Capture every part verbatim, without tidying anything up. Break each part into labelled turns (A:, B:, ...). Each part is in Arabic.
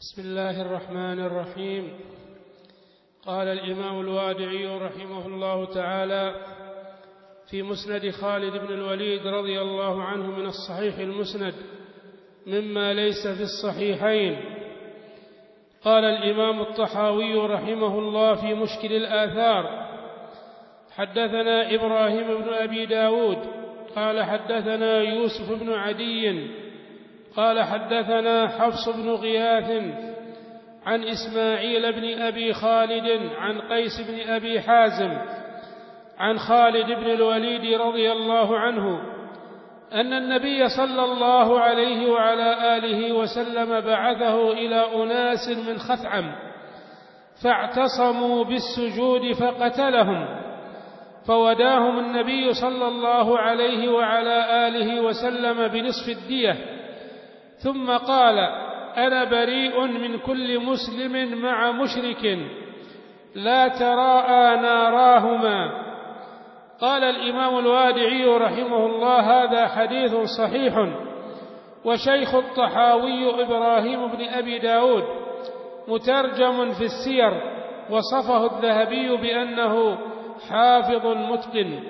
A: بسم الله الرحمن الرحيم. قال الإمام الوادعي رحمه الله تعالى في مسند خالد بن الوليد رضي الله عنه من الصحيح المسند مما ليس في الصحيحين. قال الإمام الطحاوي رحمه الله في مشكل الآثار: حدثنا إبراهيم بن أبي داود قال حدثنا يوسف بن عدي قال حدثنا حفص بن غياث عن إسماعيل بن أبي خالد عن قيس بن أبي حازم عن خالد بن الوليد رضي الله عنه أن النبي صلى الله عليه وعلى آله وسلم بعثه إلى أناس من خثعم فاعتصموا بالسجود فقتلهم، فوداهم النبي صلى الله عليه وعلى آله وسلم بنصف الدية، ثم قال: أنا بريء من كل مسلم مع مشرك لا تراءى ناراهما. قال الإمام الوادعي رحمه الله: هذا حديث صحيح. وشيخ الطحاوي إبراهيم بن أبي داود مترجم في السير، وصفه الذهبي بأنه حافظ متقن.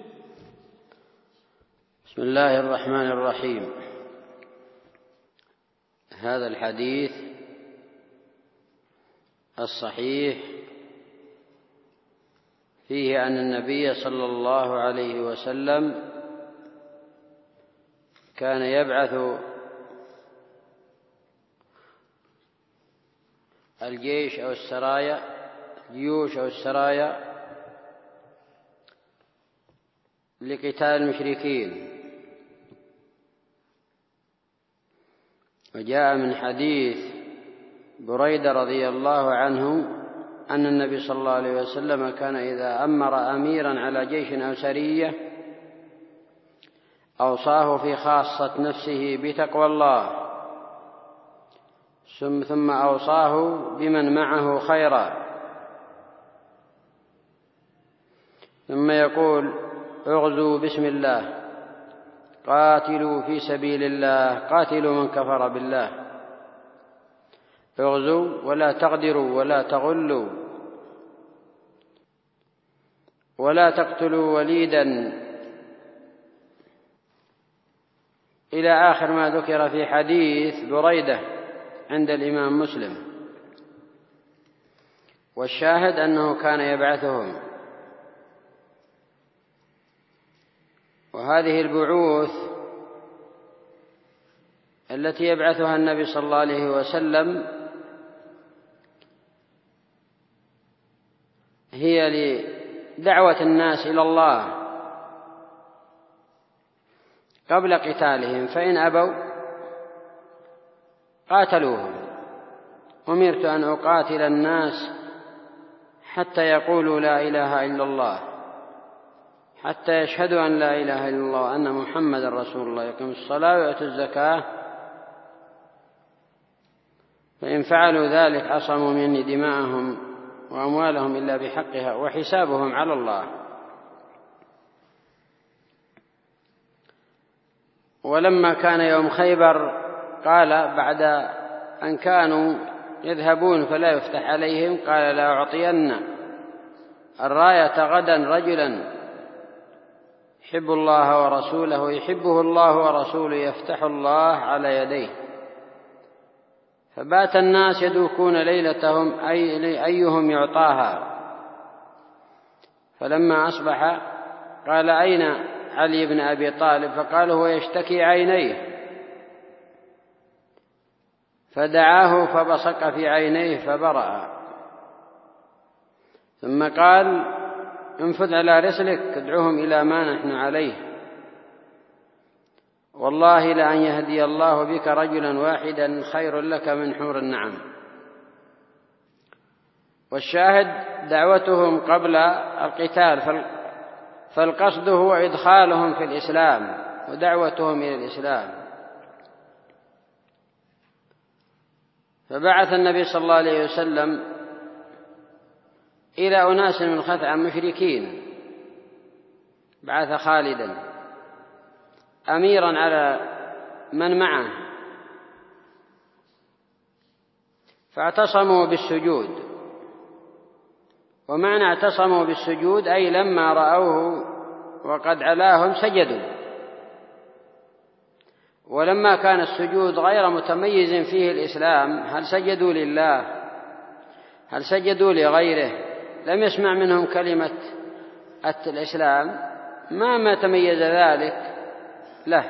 B: بسم الله الرحمن الرحيم. هذا الحديث الصحيح فيه أن النبي صلى الله عليه وسلم كان يبعث الجيش أو السرايا الجيوش أو السرايا لقتال المشركين. وجاء من حديث بريدة رضي الله عنه أن النبي صلى الله عليه وسلم كان إذا أمر أميرا على جيش أو سرية أوصاه في خاصة نفسه بتقوى الله، ثم أوصاه بمن معه خيرا، ثم يقول: اغزوا بسم الله، قاتلوا في سبيل الله، قاتلوا من كفر بالله، اغزوا ولا تغدروا ولا تغلوا ولا تقتلوا وليدا، إلى آخر ما ذكر في حديث بريدة عند الإمام مسلم. والشاهد أنه كان يبعثهم. وهذه البعوث التي يبعثها النبي صلى الله عليه وسلم هي لدعوة الناس إلى الله قبل قتالهم، فإن أبوا قاتلوهم. أمرت أن أقاتل الناس حتى يقولوا لا إله إلا الله، حتى يشهدوا أن لا إله إلا الله وأن محمد رسول الله، يقيموا الصلاة ويؤتوا الزكاة، فإن فعلوا ذلك عصموا مني دماءهم وأموالهم إلا بحقها وحسابهم على الله. ولما كان يوم خيبر قال بعد أن كانوا يذهبون فلا يفتح عليهم: قال: لا أعطين الراية غدا رجلا يحب الله ورسوله يحبه الله ورسوله يفتح الله على يديه. فبات الناس يدوكون ليلتهم أي أيهم يعطاها. فلما أصبح قال: أين علي بن أبي طالب؟ فقال: هو يشتكي عينيه. فدعاه فبصق في عينيه فبرأ. ثم قال: انفذ على رسلك ادعوهم إلى ما نحن عليه، والله لأن يهدي الله بك رجلا واحدا خير لك من حور النعم. والشاهد دعوتهم قبل القتال، فالقصد هو إدخالهم في الإسلام ودعوتهم إلى الإسلام. فبعث النبي صلى الله عليه وسلم إلى أناس من خثعم مشركين، بعث خالدا أميرا على من معه، فاعتصموا بالسجود. ومعنى اعتصموا بالسجود أي لما رأوه وقد علاهم سجدوا. ولما كان السجود غير متميز فيه الإسلام، هل سجدوا لله؟ هل سجدوا لغيره؟ لم يسمع منهم كلمة الإسلام، ما ما تميز ذلك له،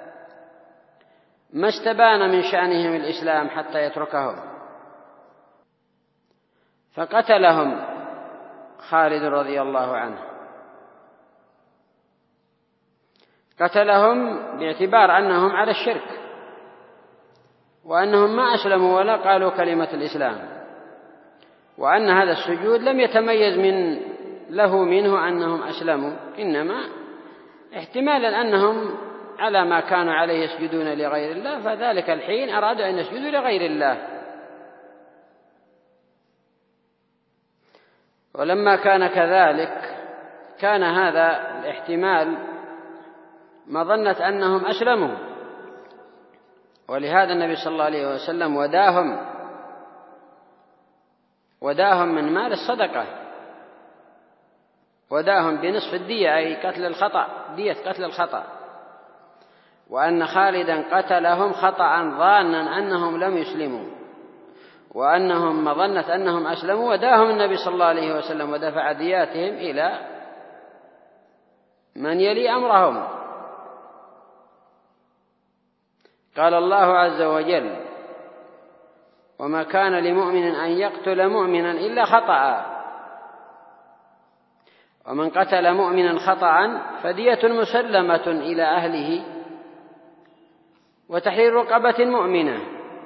B: ما استبان من شأنهم الإسلام حتى يتركهم. فقتلهم خالد رضي الله عنه، قتلهم باعتبار أنهم على الشرك، وأنهم ما أسلموا ولا قالوا كلمة الإسلام، وأن هذا السجود لم يتميز من له منه أنهم أسلموا، إنما احتمالا أنهم على ما كانوا عليه يسجدون لغير الله، فذلك الحين أرادوا أن يسجدوا لغير الله. ولما كان كذلك كان هذا الاحتمال مظنة أنهم أسلموا، ولهذا النبي صلى الله عليه وسلم وداهم وداهم من مال الصدقة، وداهم بنصف الدية أي قتل الخطأ، دية قتل الخطأ، وأن خالدا قتلهم خطأ ظانا أنهم لم يسلموا وأنهم مظنة أنهم أسلموا، وداهم النبي صلى الله عليه وسلم ودفع دياتهم إلى من يلي أمرهم. قال الله عز وجل: وما كان لمؤمن أن يقتل مؤمنا إلا خطأ، ومن قتل مؤمنا خطأ فدية مسلمة إلى أهله وتحرير رقبة مؤمنة،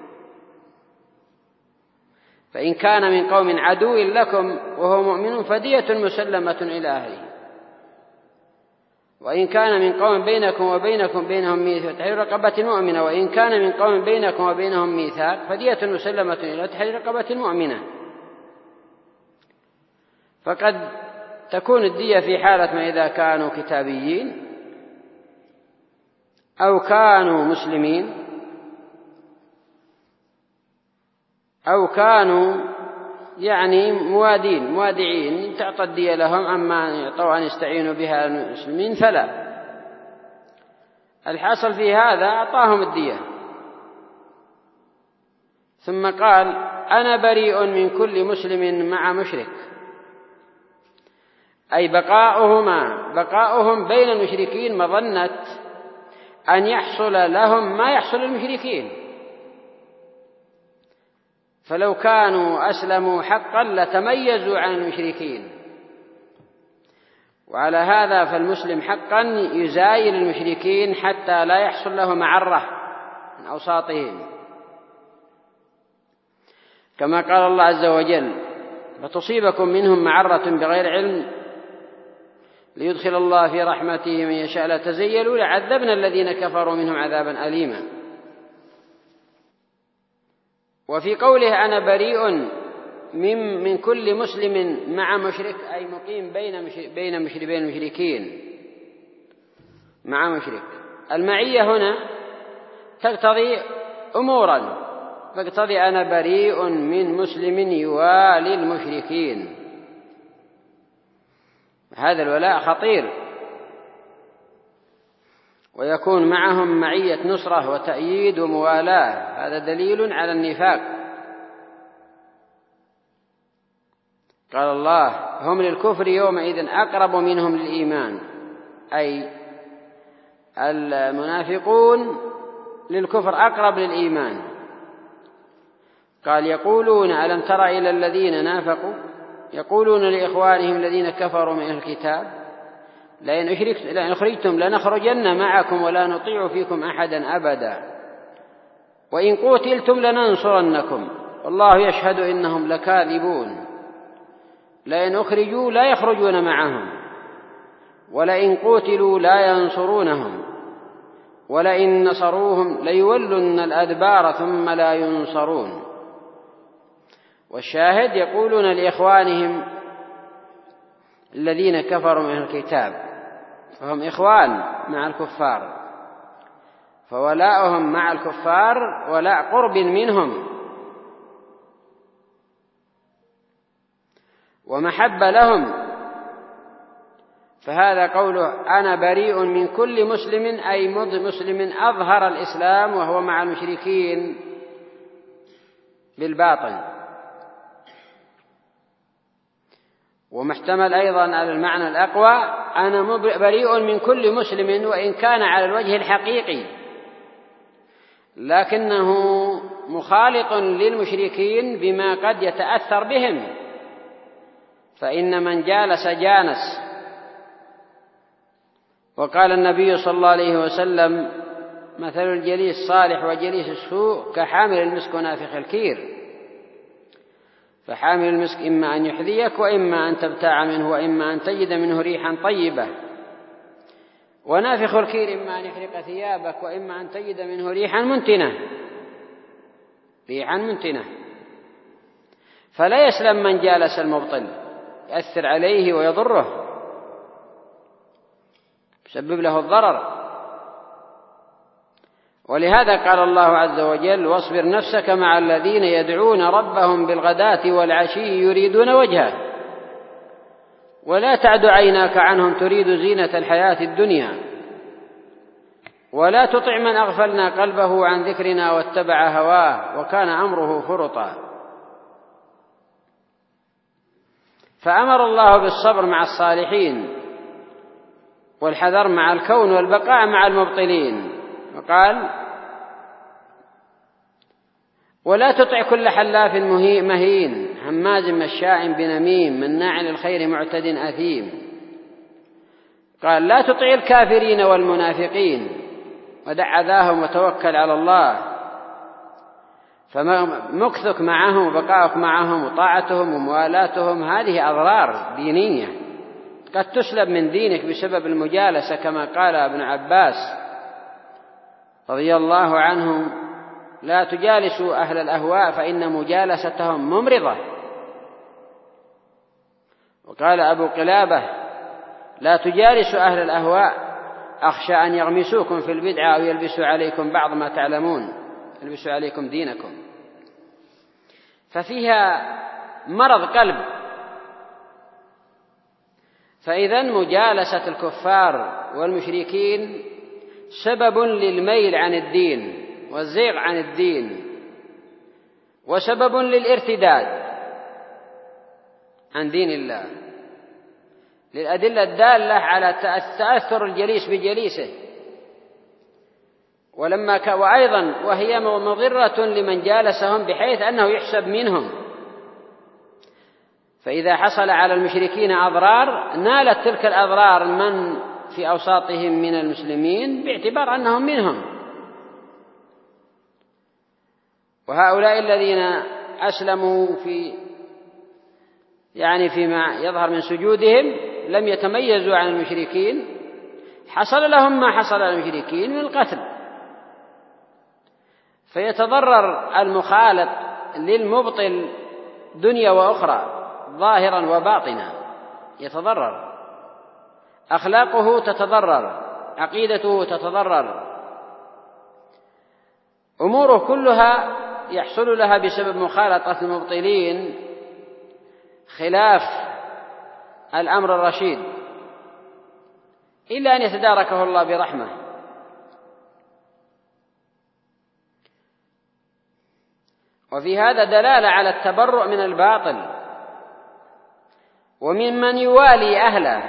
B: فإن كان من قوم عدو لكم وهو مؤمن فدية مسلمة إلى أهله، وإن كان من قوم بينكم وبينكم بينهم ميثاق تحرير رقبة مؤمنة، وإن كان من قوم بينكم وبينهم ميثاق فدية مسلمة إلى تحرير رقبة مؤمنة. فقد تكون الدية في حالة ما إذا كانوا كتابيين أو كانوا مسلمين أو كانوا يعني موادين موادعين تعطى الدية لهم، أما يعطوا أن يستعينوا بها المسلمين فلا. الحاصل في هذا أعطاهم الدية، ثم قال: أنا بريء من كل مسلم مع مشرك، أي بقاؤهما بقاؤهم بين المشركين مظنة أن يحصل لهم ما يحصل للمشركين، فلو كانوا أسلموا حقا لتميزوا عن المشركين، وعلى هذا فالمسلم حقا يزايل المشركين حتى لا يحصل له معرة من أوساطهم، كما قال الله عز وجل: فتصيبكم منهم معرة بغير علم ليدخل الله في رحمته من يشاء لا تزيلوا لعذبنا الذين كفروا منهم عذابا أليما. وفي قوله: أنا بريء من, من كل مسلم مع مشرك، أي مقيم بين مشرك بين مشرك بين المشركين مع مشرك. المعية هنا تقتضي أمورا، فاقتضي أنا بريء من مسلم يوالي المشركين. هذا الولاء خطير، ويكون معهم معية نصرة وتأييد وموالاة، هذا دليل على النفاق. قال الله: هم للكفر يومئذ أقرب منهم للإيمان، أي المنافقون للكفر أقرب للإيمان. قال: يقولون ألم تر إلى الذين نافقوا يقولون لإخوانهم الذين كفروا من أهل الكتاب لئن أخرجتم لنخرجن معكم ولا نطيع فيكم أحدا أبدا وإن قتلتم لننصرنكم والله يشهد إنهم لكاذبون. لئن أخرجوا لا يخرجون معهم ولئن قتلوا لا ينصرونهم ولئن نصروهم ليولن الأدبار ثم لا ينصرون. والشاهد: يقولون لإخوانهم الذين كفروا من الكتاب، فهم إخوان مع الكفار، فولاؤهم مع الكفار ولاء قرب منهم، ومحبة لهم، فهذا قوله أنا بريء من كل مسلم، أي مسلم أظهر الإسلام وهو مع المشركين بالباطن. ومحتمل أيضا على المعنى الأقوى أنا بريء من كل مسلم وإن كان على الوجه الحقيقي، لكنه مخالط للمشركين بما قد يتأثر بهم، فإن من جالس جانس. وقال النبي صلى الله عليه وسلم مثل الجليس الصالح وجليس السوء كحامل المسك ونافخ الكير، فحامل المسك إما أن يحذيك وإما أن تبتاع منه وإما أن تجد منه ريحا طيبة، ونافخ الكير إما أن يحرق ثيابك وإما أن تجد منه ريحا منتنة ريحا منتنة فلا يسلم من جالس المبطل، يأثر عليه ويضره، يسبب له الضرر. ولهذا قال الله عز وجل واصبر نفسك مع الذين يدعون ربهم بالغداة والعشي يريدون وجهه ولا تعد عيناك عنهم تريد زينة الحياة الدنيا ولا تطع من أغفلنا قلبه عن ذكرنا واتبع هواه وكان أمره فرطا. فأمر الله بالصبر مع الصالحين والحذر مع الكون والبقاء مع المبطلين، وقال ولا تطع كل حلاف مهين هماز مشاء بنميم مناع للخير معتد أثيم. قال لا تطع الكافرين والمنافقين ودع أذاهم وتوكل على الله، فمكثك معهم وبقاءك معهم وطاعتهم وموالاتهم هذه أضرار دينية قد تسلب من دينك بسبب المجالسة، كما قال ابن عباس رضي الله عنه لا تجالسوا أهل الأهواء فإن مجالستهم ممرضة. وقال أبو قلابة لا تجالسوا أهل الأهواء أخشى أن يغمسوكم في البدعة أو يلبسوا عليكم بعض ما تعلمون، يلبسوا عليكم دينكم. ففيها مرض قلب. فإذا مجالسة الكفار والمشركين سبب للميل عن الدين والزيغ عن الدين وسبب للارتداد عن دين الله، للأدلة الدالة على تأثر الجليس بجليسه. ولما ك... وأيضا وهي مضرة لمن جالسهم بحيث أنه يحسب منهم، فإذا حصل على المشركين أضرار نالت تلك الأضرار من في أوساطهم من المسلمين باعتبار أنهم منهم. وهؤلاء الذين أسلموا في يعني فيما يظهر من سجودهم لم يتميزوا عن المشركين، حصل لهم ما حصل للمشركين من القتل، فيتضرر المخالط للمبطل دنيا وأخرى ظاهرا وباطنا، يتضرر أخلاقه تتضرر، عقيدته تتضرر، أموره كلها يحصل لها بسبب مخالطة المبطلين خلاف الأمر الرشيد، إلا أن يتداركه الله برحمة. وفي هذا دلالة على التبرؤ من الباطل وممن يوالي أهله،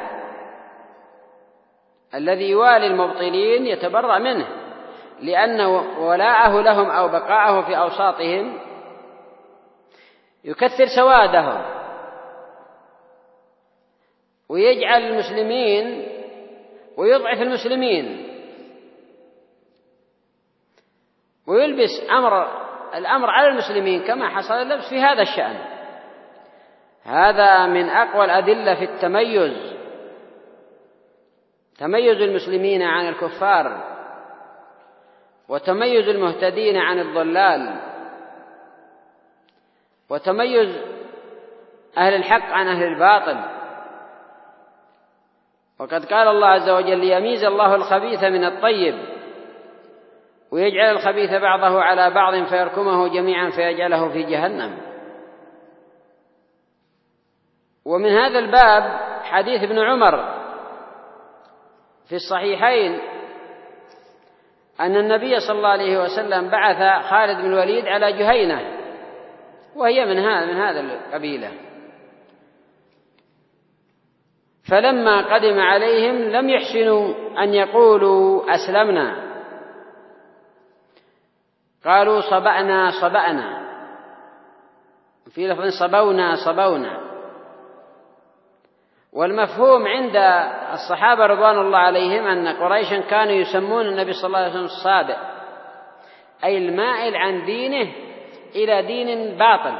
B: الذي يوالي المبطلين يتبرأ منه، لأن ولاءه لهم أو بقاءه في أوساطهم يكثر سوادهم ويجعل المسلمين ويضعف المسلمين ويلبس أمر الأمر على المسلمين كما حصل اللبس في هذا الشأن. هذا من أقوى الأدلة في التميز، تميز المسلمين عن الكفار وتميز المهتدين عن الضلال وتميز أهل الحق عن أهل الباطل. وقد قال الله عز وجل ليميز الله الخبيث من الطيب ويجعل الخبيث بعضه على بعض فيركمه جميعا فيجعله في جهنم. ومن هذا الباب حديث ابن عمر في الصحيحين أن النبي صلى الله عليه وسلم بعث خالد بن الوليد على جهينة، وهي من هذا من هذا القبيلة، فلما قدم عليهم لم يحسنوا أن يقولوا أسلمنا، قالوا صبأنا صبأنا، في لفظ صبونا صبونا. والمفهوم عند الصحابة رضوان الله عليهم أن قريشا كانوا يسمون النبي صلى الله عليه وسلم الصابئ، أي المائل عن دينه إلى دين باطل.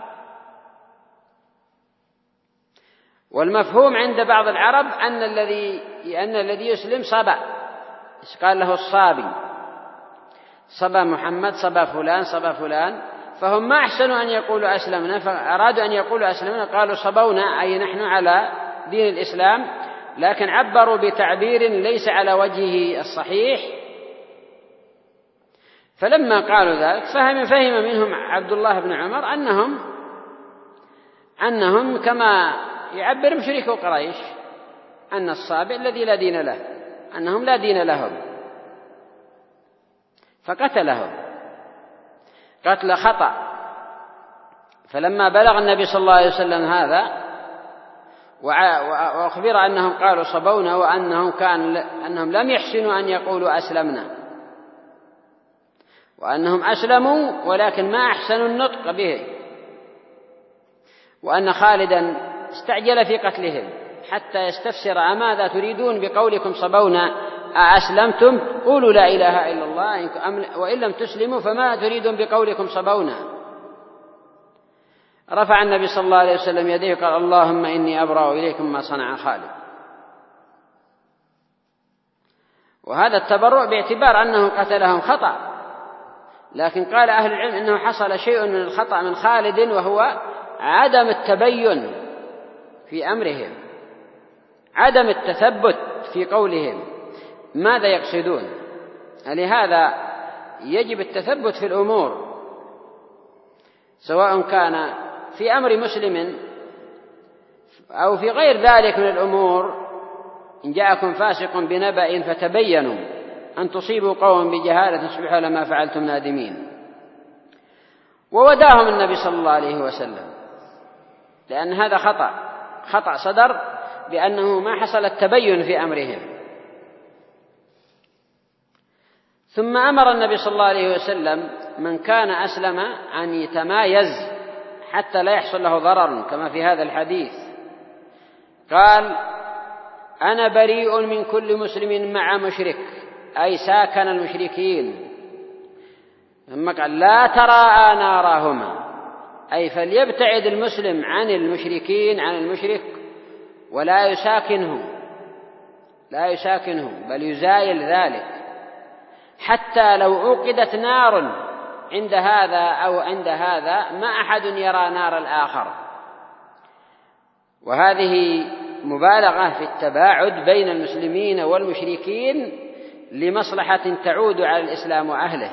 B: والمفهوم عند بعض العرب أن الذي أن الذي يسلم صبا، قال له الصابي، صبا محمد صبا فلان صبا فلان، فهم ما أحسنوا أن يقولوا أسلمنا، فأرادوا أن يقولوا أسلمنا قالوا صبونا، أي نحن على دين الإسلام، لكن عبروا بتعبير ليس على وجهه الصحيح. فلما قالوا ذلك فهم فهم منهم عبد الله بن عمر أنهم أنهم كما يعبر مشركو قريش أن الصابئ الذي لا دين له، أنهم لا دين لهم، فقتلهم قتل خطأ. فلما بلغ النبي صلى الله عليه وسلم هذا وأخبر أنهم قالوا صبونا وأنهم كان أنهم لم يحسنوا أن يقولوا أسلمنا، وأنهم أسلموا ولكن ما أحسنوا النطق به، وأن خالدا استعجل في قتلهم حتى يستفسر أماذا تريدون بقولكم صبونا، أأسلمتم؟ قولوا لا إله إلا الله، وإن لم تسلموا فما تريدون بقولكم صبونا. رفع النبي صلى الله عليه وسلم يديه قال اللهم إني أبرأ إليكم ما صنع خالد. وهذا التبرؤ باعتبار أنه قتلهم خطأ، لكن قال أهل العلم إنه حصل شيء من الخطأ من خالد، وهو عدم التبين في أمرهم، عدم التثبت في قولهم ماذا يقصدون. لهذا يجب التثبت في الأمور، سواء كان في أمر مسلم أو في غير ذلك من الأمور. إن جاءكم فاسق بنبأ فتبينوا أن تصيبوا قوم بجهالة تصبحوا على ما فعلتم نادمين. ووداهم النبي صلى الله عليه وسلم، لأن هذا خطأ خطأ صدر بأنه ما حصل التبين في أمرهم. ثم أمر النبي صلى الله عليه وسلم من كان أسلم أن يتمايز حتى لا يحصل له ضرر، كما في هذا الحديث قال أنا بريء من كل مسلم مع مشرك، أي ساكن المشركين. ثم قال لا تراءى نارهما، أي فليبتعد المسلم عن المشركين عن المشرك ولا يساكنه لا يساكنه بل يزايل ذلك، حتى لو أوقدت نار عند هذا أو عند هذا ما أحد يرى نار الآخر. وهذه مبالغة في التباعد بين المسلمين والمشركين لمصلحة تعود على الإسلام وأهله،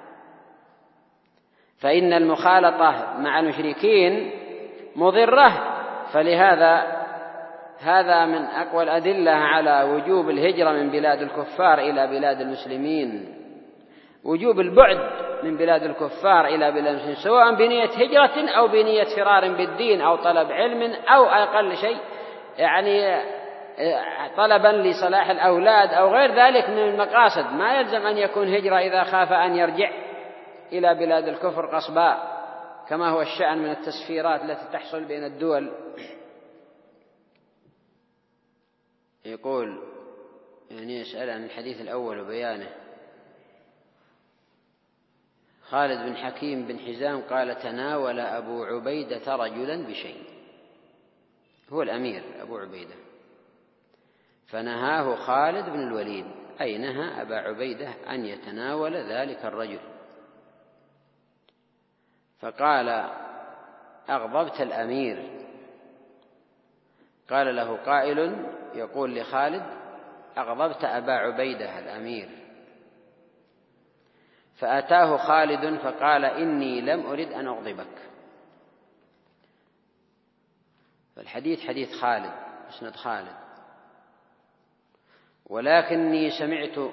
B: فإن المخالطة مع المشركين مضرة. فلهذا هذا من أقوى الأدلة على وجوب الهجرة من بلاد الكفار إلى بلاد المسلمين، وجوب البعد من بلاد الكفار إلى بلاد المسلمين، سواء بنية هجرة أو بنية فرار بالدين أو طلب علم أو أقل شيء يعني طلبا لصلاح الأولاد أو غير ذلك من المقاصد. ما يلزم أن يكون هجرة إذا خاف أن يرجع إلى بلاد الكفر قصباء، كما هو الشأن من التسفيرات التي تحصل بين الدول. يقول يعني يسأل عن الحديث الأول وبيانه. خالد بن حكيم بن حزام قال تناول أبو عبيدة رجلا بشيء، هو الأمير أبو عبيدة، فنهاه خالد بن الوليد، أي نهى أبا عبيدة أن يتناول ذلك الرجل، فقال أغضبت الأمير. قال له قائل يقول لخالد أغضبت أبا عبيدة الأمير، فأتاه خالد فقال إني لم أرد أن أغضبك. فالحديث حديث خالد، مسند خالد. ولكني سمعت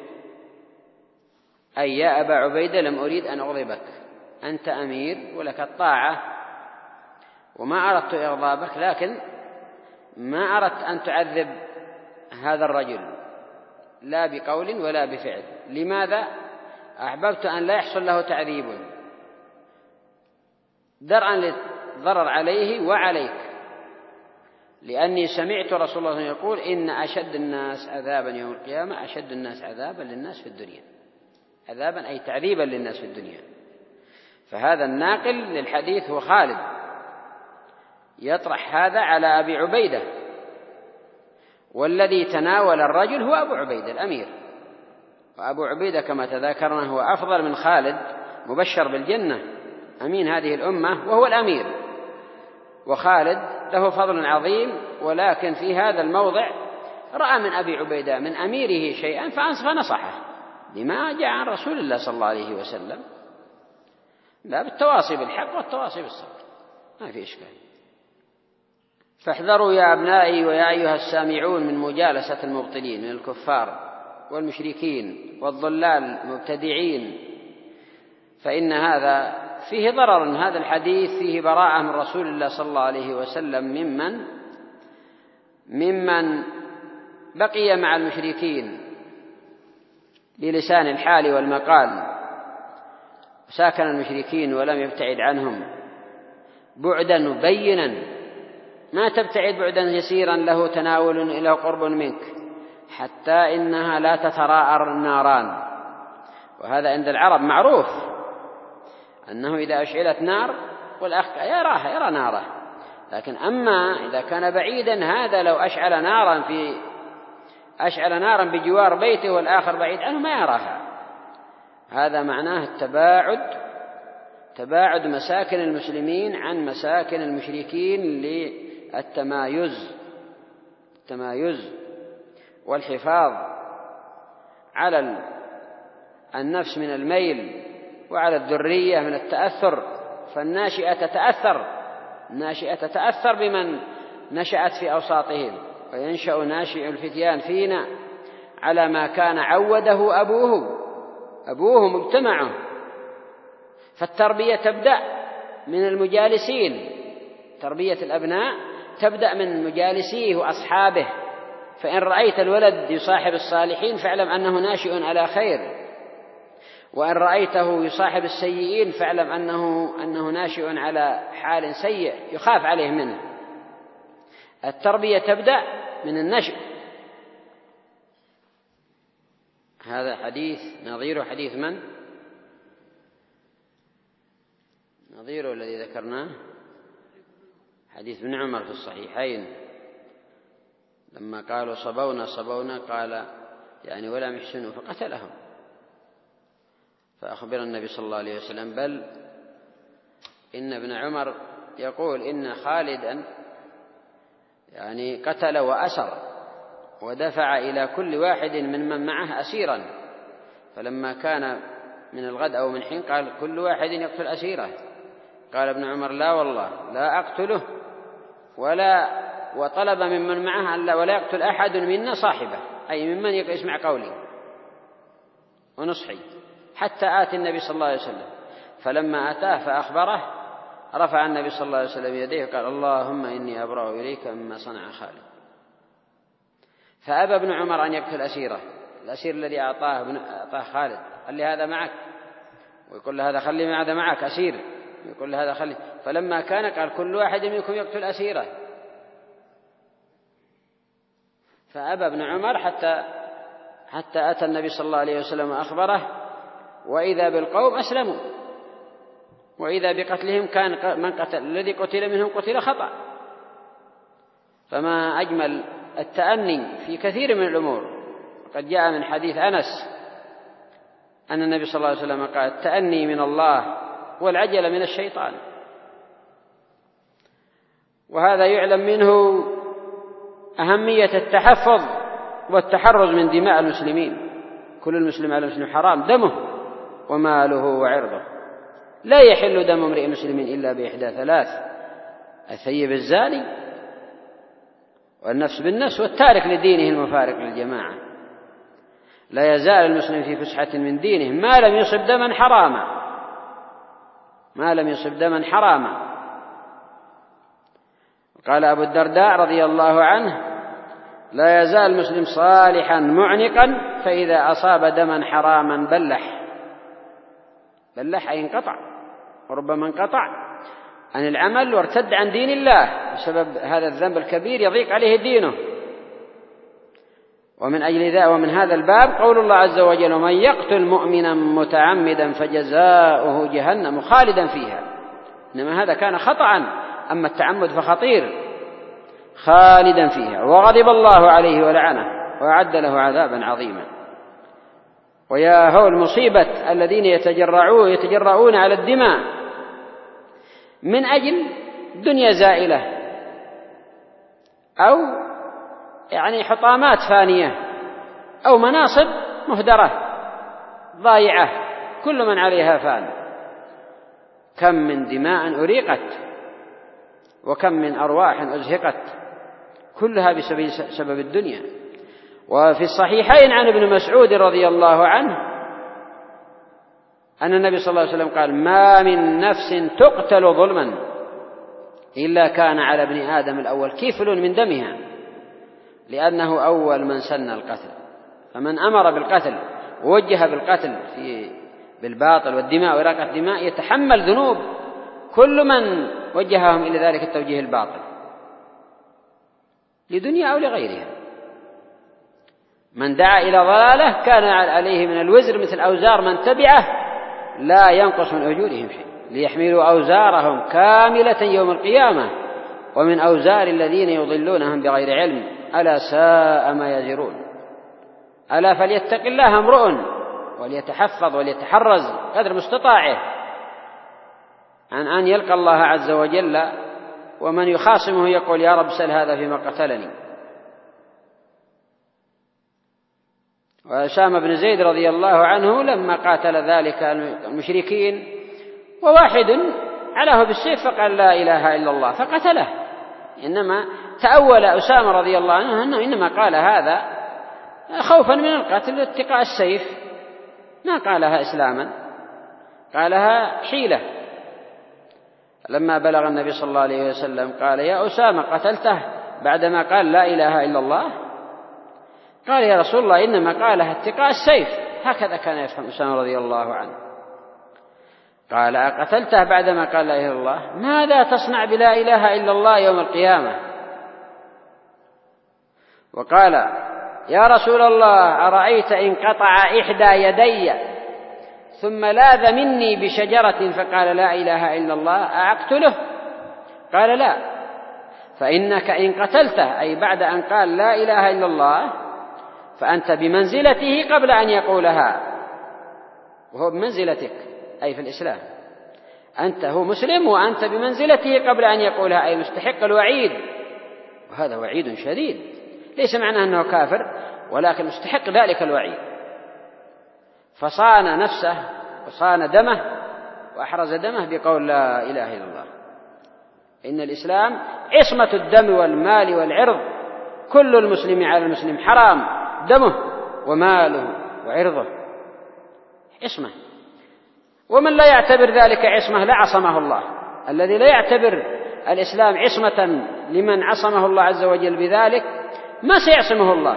B: أي يا أبا عبيدة لم أريد أن أغضبك، أنت أمير ولك الطاعة وما أردت إغضابك، لكن ما أردت أن تعذب هذا الرجل لا بقول ولا بفعل. لماذا؟ أحببت أن لا يحصل له تعذيب درءا للضرر عليه وعليك، لأني سمعت رسول الله يقول إن أشد الناس عذابا يوم القيامة أشد الناس عذابا للناس في الدنيا. عذابا أي تعذيبا للناس في الدنيا. فهذا الناقل للحديث هو خالد، يطرح هذا على أبي عبيدة، والذي تناول الرجل هو أبو عبيدة الأمير. وأبو عبيدة كما تذاكرنا هو أفضل من خالد، مبشر بالجنة، أمين هذه الأمة وهو الأمير. وخالد له فضل عظيم، ولكن في هذا الموضع رأى من أبي عبيدة من أميره شيئا فنصحه لما جاء عن رسول الله صلى الله عليه وسلم، لا بالتواصي بالحق والتواصي بالصبر، ما في إشكال. فاحذروا يا أبنائي ويا أيها السامعون من مجالسة المبطلين من الكفار والمشركين والضلال المبتدعين، فإن هذا فيه ضرر. هذا الحديث فيه براءة من رسول الله صلى الله عليه وسلم ممن ممن بقي مع المشركين بلسان الحال والمقال، ساكن المشركين ولم يبتعد عنهم بعدا مبينا، ما تبتعد بعدا يسيرا له تناول إلى قرب منك حتى إنها لا تتراءى الناران. وهذا عند العرب معروف أنه إذا أشعلت نار والأخ يراها يرى ناره، لكن أما إذا كان بعيدا هذا لو أشعل نارا في أشعل نارا بجوار بيته والآخر بعيد عنه ما يراها. هذا معناه التباعد، تباعد مساكن المسلمين عن مساكن المشركين للتمايز التمايز والحفاظ على النفس من الميل وعلى الذرية من التأثر. فالناشئة تتأثر الناشئة تتأثر بمن نشأت في أوساطهم، وينشأ ناشئ الفتيان فينا على ما كان عوده أبوه أبوه مجتمعه. فالتربية تبدأ من المجالسين، تربية الأبناء تبدأ من مجالسيه وأصحابه. فإن رأيت الولد يصاحب الصالحين فاعلم أنه ناشئ على خير، وإن رأيته يصاحب السيئين فاعلم أنه, أنه ناشئ على حال سيء يخاف عليه منه. التربية تبدأ من النشء. هذا حديث نظير حديث من؟ نظير الذي ذكرناه حديث ابن عمر في الصحيحين لما قالوا صبونا صبونا قال يعني ولم يحسنوا فقتلهم. فأخبر النبي صلى الله عليه وسلم بل إن ابن عمر يقول إن خالدا يعني قتل وأسر ودفع إلى كل واحد من من معه أسيرا، فلما كان من الغد أو من حين قال كل واحد يقتل أسيره. قال ابن عمر لا والله لا أقتله ولا وطلب ممن معه ألا ولا يقتل أحد منا صاحبه، أي ممن يسمع قولي ونصحي حتى آتي النبي صلى الله عليه وسلم. فلما أتاه فأخبره رفع النبي صلى الله عليه وسلم يديه وقال اللهم إني أبرأ إليك مما صنع خالد. فأبى ابن عمر أن يقتل أسيره، الأسير الذي أعطاه, أعطاه خالد قال لي هذا معك، ويقول له هذا خلي هذا معك أسير، يقول له هذا خلي. فلما كان قال كل واحد منكم يقتل أسيره. فأبى ابن عمر حتى حتى أتى النبي صلى الله عليه وسلم وأخبره، وإذا بالقوم أسلموا، وإذا بقتلهم كان من قتل الذي قتل منهم قتل خطأ. فما أجمل التأني في كثير من الأمور. وقد جاء من حديث أنس أن النبي صلى الله عليه وسلم قال التأني من الله والعجل من الشيطان. وهذا يعلم منه أهمية التحفظ والتحرز من دماء المسلمين. كل المسلم على المسلم حرام دمه وماله وعرضه، لا يحل دم امرئ مسلم إلا بإحدى ثلاث: الثيب الزاني والنفس بالنفس والتارك لدينه المفارق للجماعة. لا يزال المسلم في فسحة من دينه ما لم يصب دما حراما، ما لم يصب دما حراما. قال أبو الدرداء رضي الله عنه: لا يزال المسلم صالحا معنقا، فإذا أصاب دما حراما بلح. بلح أي انقطع، وربما انقطع عن العمل وارتد عن دين الله بسبب هذا الذنب الكبير يضيق عليه دينه. ومن أجل ذا ومن هذا الباب قول الله عز وجل: ومن يقتل مؤمنا متعمدا فجزاؤه جهنم خالدا فيها. إنما هذا كان خطأ، أما التعمد فخطير، خالدا فيها، وغضب الله عليه ولعنه وأعد له عذابا عظيما. ويا هول مصيبة الذين يتجرعون يتجرؤون على الدماء من أجل دنيا زائلة أو يعني حطامات فانية أو مناصب مهدرة ضائعة، كل من عليها فان. كم من دماء أريقت، وكم من أرواح أزهقت، كلها بسبب الدنيا. وفي الصحيحين عن ابن مسعود رضي الله عنه أن النبي صلى الله عليه وسلم قال: ما من نفس تقتل ظلما إلا كان على ابن آدم الأول كفل من دمها، لأنه أول من سن القتل. فمن أمر بالقتل ووجه بالقتل في بالباطل والدماء وإراقة الدماء يتحمل ذنوب كل من وجههم إلى ذلك التوجيه الباطل لدنيا أو لغيرها. من دعا إلى ضلالة كان عليه من الوزر مثل أوزار من تبعه لا ينقص من أجورهم شيء، ليحملوا أوزارهم كاملة يوم القيامة ومن أوزار الذين يضلونهم بغير علم ألا ساء ما يزرون. ألا فليتق الله امرؤ وليتحفظ وليتحرز قدر مستطاعه عن أن يلقى الله عز وجل ومن يخاصمه يقول: يا رب سل هذا فيما قتلني. وأسامة بن زيد رضي الله عنه لما قاتل ذلك المشركين وواحد علاه بالسيف فقال: لا إله إلا الله، فقتله. إنما تأول أسامة رضي الله عنه أنه إنما قال هذا خوفا من القتل واتقاء السيف، ما قالها إسلاما، قالها حيلة. لما بلغ النبي صلى الله عليه وسلم قال: يا أسامة قتلته بعدما قال لا إله إلا الله؟ قال: يا رسول الله إنما قالها اتقاء السيف. هكذا كان يفهم أسامة رضي الله عنه. قال: أقتلته بعدما قال لا إله إلا الله؟ ماذا تصنع بلا إله إلا الله يوم القيامة؟ وقال: يا رسول الله أرأيت إن قطع إحدى يدي ثم لاذ مني بشجرة فقال لا إله إلا الله أأقتله؟ قال: لا، فإنك إن قتلته أي بعد أن قال لا إله إلا الله فأنت بمنزلته قبل أن يقولها، وهو بمنزلتك أي في الإسلام، أنت هو مسلم وأنت بمنزلته قبل أن يقولها، أي مستحق الوعيد. وهذا وعيد شديد، ليس معناه أنه كافر، ولكن مستحق ذلك الوعيد. فصان نفسه وصان دمه وأحرز دمه بقول لا إله إلا الله. إن الإسلام عصمة الدم والمال والعرض، كل المسلم على المسلم حرام دمه وماله وعرضه، عصمة. ومن لا يعتبر ذلك عصمة لا عصمه الله. الذي لا يعتبر الإسلام عصمة لمن عصمه الله عز وجل بذلك ما سيعصمه الله.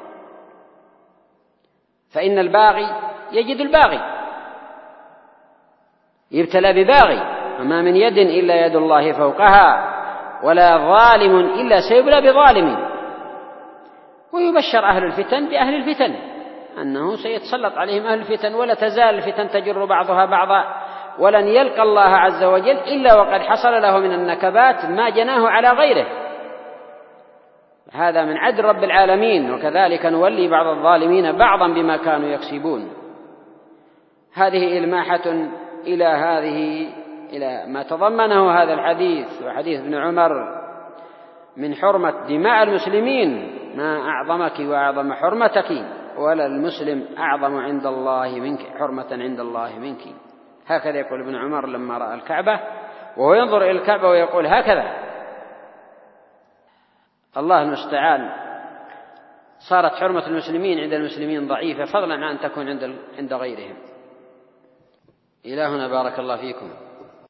B: فإن الباغي يجد الباغي، يبتلى بباغي، وما من يد إلا يد الله فوقها، ولا ظالم إلا سيبلى بظالم. ويبشر أهل الفتن بأهل الفتن أنه سيتسلط عليهم أهل الفتن، ولا تزال الفتن تجر بعضها بعضا، ولن يلقى الله عز وجل إلا وقد حصل له من النكبات ما جناه على غيره. هذا من عدل رب العالمين، وكذلك نولي بعض الظالمين بعضا بما كانوا يكسبون. هذه إلماحة إلى هذه إلى ما تضمنه هذا الحديث وحديث ابن عمر من حرمة دماء المسلمين، ما أعظمك وأعظم حرمتك، ولا المسلم أعظم عند الله منك حرمة عند الله منك. هكذا يقول ابن عمر لما رأى الكعبة، وهو ينظر إلى الكعبة ويقول هكذا. الله المستعان، صارت حرمة المسلمين عند المسلمين ضعيفة، فضلا عن أن تكون عند عند غيرهم. إلى هنا بارك الله فيكم.